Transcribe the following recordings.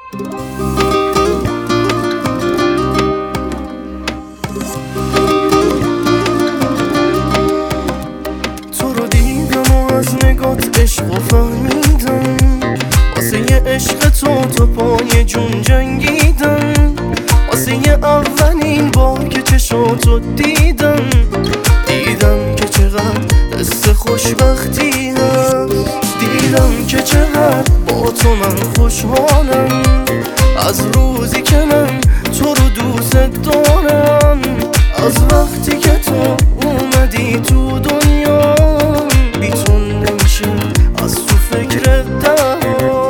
تو رو دیدم و از نگات عشق و فهمیدم، واسه یه عشق تو پای جون جنگیدم، واسه یه اولین بار که چشاتو دیدم که چقدر حس خوشبختی هست، دیدم که چقدر با تو من خوشحالم، از روزی که من تو رو دوست دارم، از وقتی که تو اومدی تو دنیا، بی تو نمیشه از تو فکرت درم،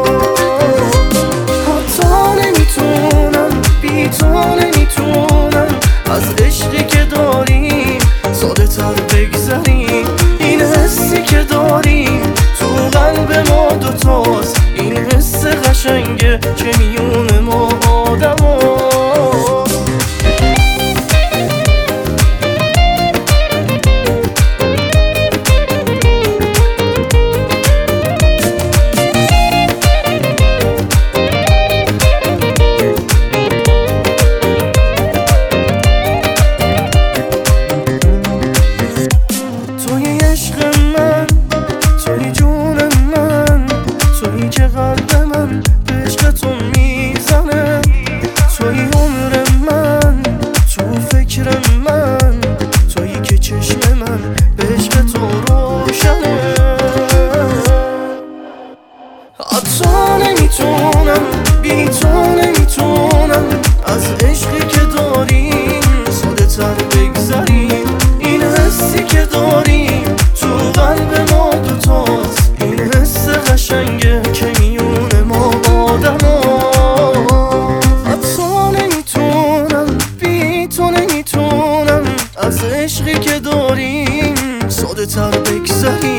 حتی نمیتونم بی تو نمیتونم از عشقی که داریم ساده تر بگذریم، این حسی که داریم تو قلب ما دوتاست، این حس قشنگه که میون ما آدم که قلب من به عشق تو میزنه، توی عمر من، تو فکر من، تویی که چشم من به عشق تو روشنه، حتی نمیتونم بی تو نمیتونم از عشقی که داریم ساده تر بگذریم، این حسی که داریم تو قلب ما دوتاست، این حس قشنگه که میون ما آدم حتی نمیتونم بی تو نمیتونم از عشقی که داریم ساده تر بگذریم.